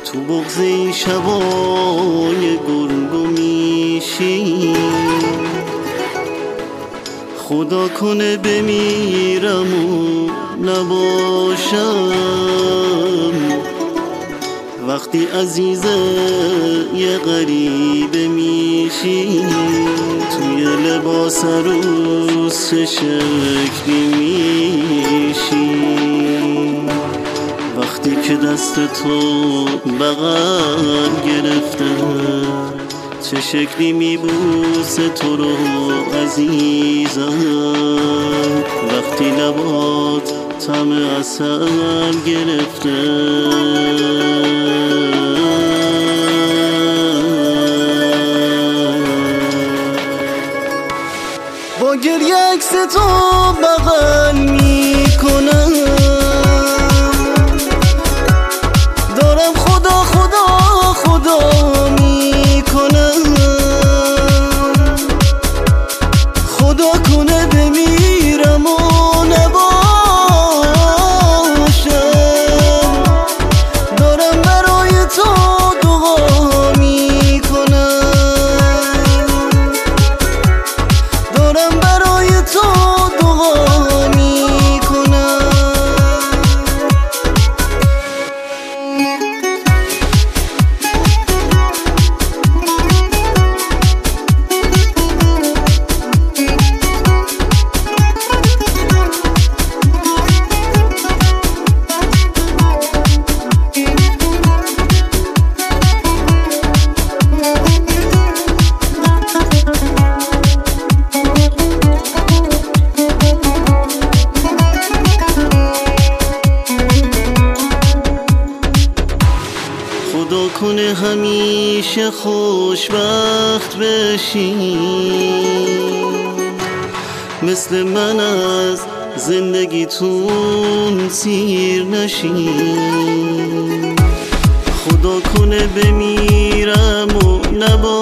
تو بغض این شبای گرگ و میشی، خدا کنه بمیرم و نباشم وقتی عزیزه یه غریبه میشی. توی لباس عروس چه شکلی میشی وقتی که دست تو بغل گرفته، چه شکلی میبوسه تو رو عزیزم وقتی لبات طعم عسل گرفته. با گریه عکس تو بغل میکنم، دارم خدا خدا خدا میکنم، خدا کنه بمیرم و نباشم، دارم برای تو دعا میکنم، دارم برای تو دعا میکنم. خدا کنه همیشه خوشبخت بشی، مثل من از زندگیتون سیر نشی. خدا کنه بمیرم و